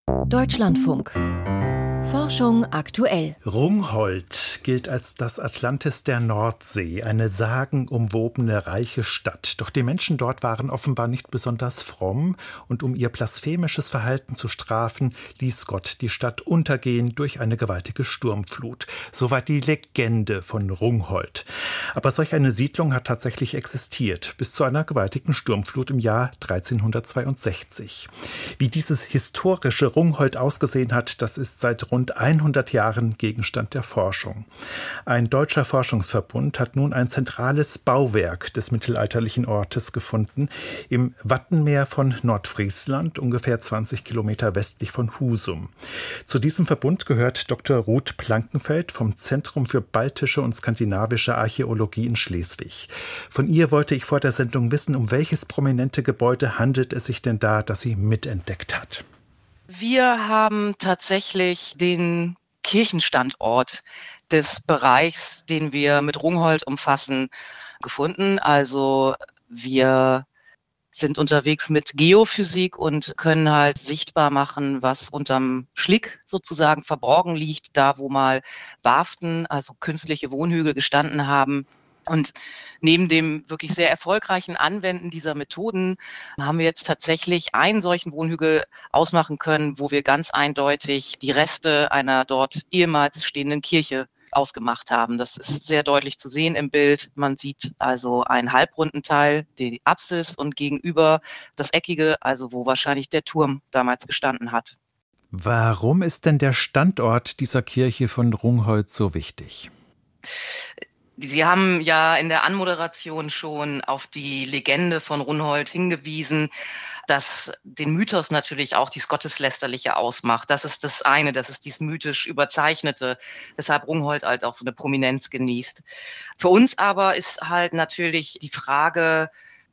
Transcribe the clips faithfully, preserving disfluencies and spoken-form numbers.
Deutschlandfunk. Forschung aktuell. Rungholt gilt als das Atlantis der Nordsee, eine sagenumwobene, reiche Stadt. Doch die Menschen dort waren offenbar nicht besonders fromm und um ihr blasphemisches Verhalten zu strafen, ließ Gott die Stadt untergehen durch eine gewaltige Sturmflut. Soweit die Legende von Rungholt. Aber solch eine Siedlung hat tatsächlich existiert, bis zu einer gewaltigen Sturmflut im Jahr dreizehnhundertzweiundsechzig. Wie dieses historische Rungholt ausgesehen hat, das ist seit rund rund hundert Jahren Gegenstand der Forschung. Ein deutscher Forschungsverbund hat nun ein zentrales Bauwerk des mittelalterlichen Ortes gefunden, im Wattenmeer von Nordfriesland, ungefähr zwanzig Kilometer westlich von Husum. Zu diesem Verbund gehört Doktor Ruth Plankenfeld vom Zentrum für baltische und skandinavische Archäologie in Schleswig. Von ihr wollte ich vor der Sendung wissen, um welches prominente Gebäude handelt es sich denn da, das sie mitentdeckt hat. Wir haben tatsächlich den Kirchenstandort des Bereichs, den wir mit Rungholt umfassen, gefunden. Also wir sind unterwegs mit Geophysik und können halt sichtbar machen, was unterm Schlick sozusagen verborgen liegt, da wo mal Warften, also künstliche Wohnhügel gestanden haben. Und neben dem wirklich sehr erfolgreichen Anwenden dieser Methoden haben wir jetzt tatsächlich einen solchen Wohnhügel ausmachen können, wo wir ganz eindeutig die Reste einer dort ehemals stehenden Kirche ausgemacht haben. Das ist sehr deutlich zu sehen im Bild. Man sieht also einen halbrunden Teil, die Apsis, und gegenüber das Eckige, also wo wahrscheinlich der Turm damals gestanden hat. Warum ist denn der Standort dieser Kirche von Rungholt so wichtig? Sie haben ja in der Anmoderation schon auf die Legende von Rungholt hingewiesen, das den Mythos natürlich auch dieses Gotteslästerliche ausmacht. Das ist das eine, das ist dieses mythisch Überzeichnete, weshalb Rungholt halt auch so eine Prominenz genießt. Für uns aber ist halt natürlich die Frage,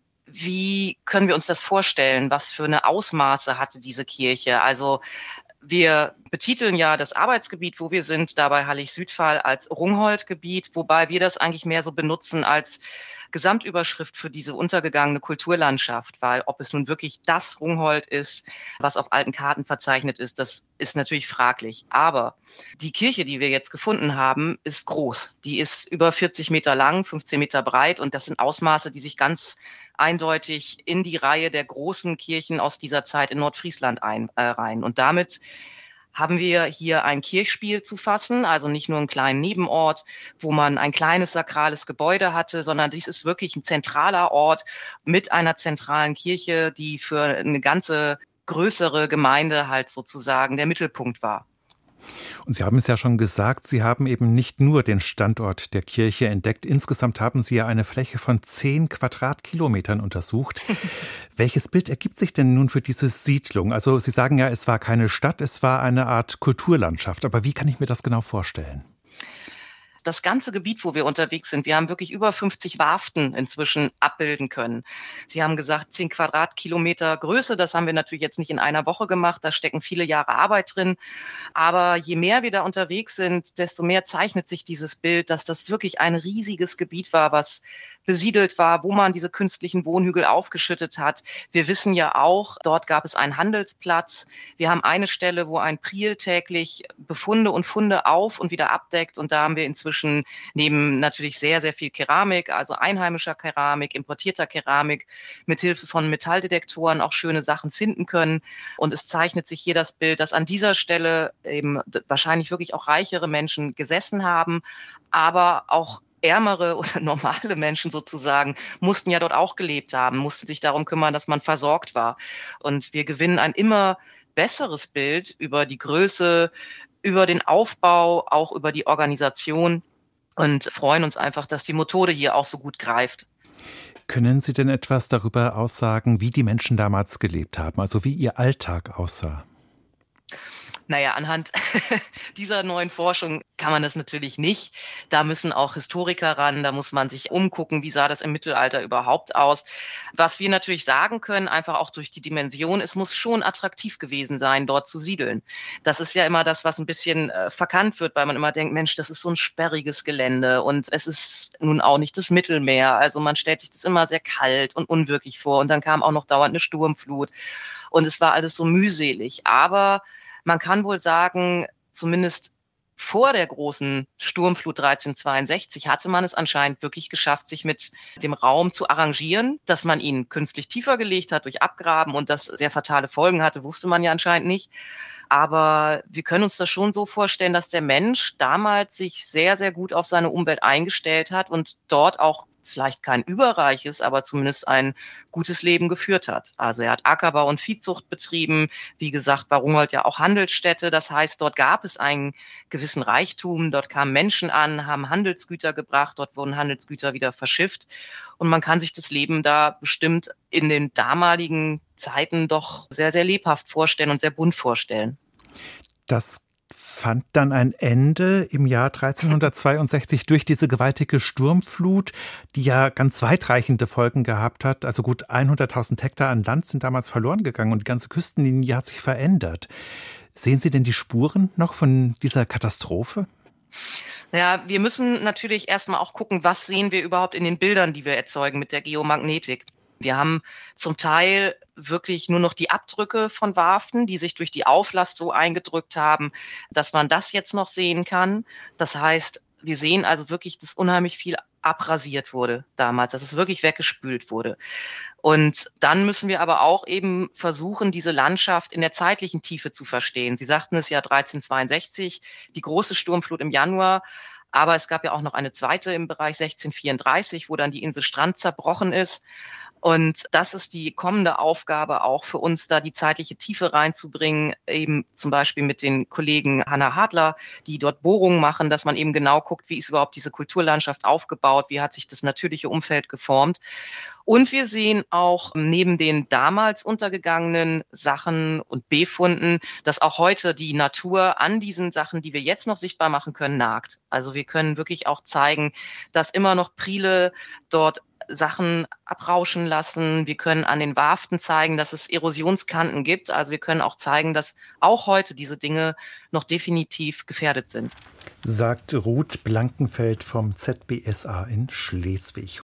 wie können wir uns das vorstellen? Was für eine Ausmaße hatte diese Kirche? Also wir betiteln ja das Arbeitsgebiet, wo wir sind, dabei Hallig-Südfall, als Rungholt-Gebiet, wobei wir das eigentlich mehr so benutzen als Gesamtüberschrift für diese untergegangene Kulturlandschaft, weil ob es nun wirklich das Rungholt ist, was auf alten Karten verzeichnet ist, das ist natürlich fraglich. Aber die Kirche, die wir jetzt gefunden haben, ist groß. Die ist über vierzig Meter lang, fünfzehn Meter breit, und das sind Ausmaße, die sich ganz eindeutig in die Reihe der großen Kirchen aus dieser Zeit in Nordfriesland einreihen. Und damit haben wir hier ein Kirchspiel zu fassen, also nicht nur einen kleinen Nebenort, wo man ein kleines sakrales Gebäude hatte, sondern dies ist wirklich ein zentraler Ort mit einer zentralen Kirche, die für eine ganze größere Gemeinde halt sozusagen der Mittelpunkt war. Und Sie haben es ja schon gesagt, Sie haben eben nicht nur den Standort der Kirche entdeckt. Insgesamt haben Sie ja eine Fläche von zehn Quadratkilometern untersucht. Welches Bild ergibt sich denn nun für diese Siedlung? Also Sie sagen ja, es war keine Stadt, es war eine Art Kulturlandschaft. Aber wie kann ich mir das genau vorstellen? Das ganze Gebiet, wo wir unterwegs sind, wir haben wirklich über fünfzig Warften inzwischen abbilden können. Sie haben gesagt, zehn Quadratkilometer Größe, das haben wir natürlich jetzt nicht in einer Woche gemacht, da stecken viele Jahre Arbeit drin. Aber je mehr wir da unterwegs sind, desto mehr zeichnet sich dieses Bild, dass das wirklich ein riesiges Gebiet war, was besiedelt war, wo man diese künstlichen Wohnhügel aufgeschüttet hat. Wir wissen ja auch, dort gab es einen Handelsplatz. Wir haben eine Stelle, wo ein Priel täglich Befunde und Funde auf und wieder abdeckt. Und da haben wir inzwischen neben natürlich sehr, sehr viel Keramik, also einheimischer Keramik, importierter Keramik, mithilfe von Metalldetektoren auch schöne Sachen finden können. Und es zeichnet sich hier das Bild, dass an dieser Stelle eben wahrscheinlich wirklich auch reichere Menschen gesessen haben, aber auch ärmere oder normale Menschen sozusagen mussten ja dort auch gelebt haben, mussten sich darum kümmern, dass man versorgt war. Und wir gewinnen ein immer besseres Bild über die Größe, über den Aufbau, auch über die Organisation, und freuen uns einfach, dass die Methode hier auch so gut greift. Können Sie denn etwas darüber aussagen, wie die Menschen damals gelebt haben, also wie ihr Alltag aussah? Naja, anhand dieser neuen Forschung kann man das natürlich nicht. Da müssen auch Historiker ran, da muss man sich umgucken, wie sah das im Mittelalter überhaupt aus. Was wir natürlich sagen können, einfach auch durch die Dimension, es muss schon attraktiv gewesen sein, dort zu siedeln. Das ist ja immer das, was ein bisschen äh, verkannt wird, weil man immer denkt, Mensch, das ist so ein sperriges Gelände und es ist nun auch nicht das Mittelmeer. Also man stellt sich das immer sehr kalt und unwirklich vor und dann kam auch noch dauernd eine Sturmflut und es war alles so mühselig. Aber man kann wohl sagen, zumindest vor der großen Sturmflut dreizehnhundertzweiundsechzig hatte man es anscheinend wirklich geschafft, sich mit dem Raum zu arrangieren. Dass man ihn künstlich tiefer gelegt hat durch Abgraben und das sehr fatale Folgen hatte, wusste man ja anscheinend nicht. Aber wir können uns das schon so vorstellen, dass der Mensch damals sich sehr, sehr gut auf seine Umwelt eingestellt hat und dort auch vielleicht kein überreiches, aber zumindest ein gutes Leben geführt hat. Also er hat Ackerbau und Viehzucht betrieben. Wie gesagt, war Rungholt ja auch Handelsstätte. Das heißt, dort gab es einen gewissen Reichtum. Dort kamen Menschen an, haben Handelsgüter gebracht. Dort wurden Handelsgüter wieder verschifft. Und man kann sich das Leben da bestimmt in den damaligen Zeiten doch sehr, sehr lebhaft vorstellen und sehr bunt vorstellen. Das fand dann ein Ende im Jahr dreizehnhundertzweiundsechzig durch diese gewaltige Sturmflut, die ja ganz weitreichende Folgen gehabt hat. Also gut hunderttausend Hektar an Land sind damals verloren gegangen und die ganze Küstenlinie hat sich verändert. Sehen Sie denn die Spuren noch von dieser Katastrophe? Ja, wir müssen natürlich erstmal auch gucken, was sehen wir überhaupt in den Bildern, die wir erzeugen mit der Geomagnetik. Wir haben zum Teil wirklich nur noch die Abdrücke von Warften, die sich durch die Auflast so eingedrückt haben, dass man das jetzt noch sehen kann. Das heißt, wir sehen also wirklich, dass unheimlich viel abrasiert wurde damals, dass es wirklich weggespült wurde. Und dann müssen wir aber auch eben versuchen, diese Landschaft in der zeitlichen Tiefe zu verstehen. Sie sagten es ja dreizehnhundertzweiundsechzig, die große Sturmflut im Januar. Aber es gab ja auch noch eine zweite im Bereich sechzehnhundertvierunddreißig, wo dann die Insel Strand zerbrochen ist. Und das ist die kommende Aufgabe auch für uns, da die zeitliche Tiefe reinzubringen, eben zum Beispiel mit den Kollegen Hanna Hadler, die dort Bohrungen machen, dass man eben genau guckt, wie ist überhaupt diese Kulturlandschaft aufgebaut, wie hat sich das natürliche Umfeld geformt. Und wir sehen auch neben den damals untergegangenen Sachen und Befunden, dass auch heute die Natur an diesen Sachen, die wir jetzt noch sichtbar machen können, nagt. Also wir können wirklich auch zeigen, dass immer noch Priele dort Sachen abrauschen lassen. Wir können an den Warften zeigen, dass es Erosionskanten gibt. Also wir können auch zeigen, dass auch heute diese Dinge noch definitiv gefährdet sind. Sagt Ruth Blankenfeld vom Z B S A in Schleswig.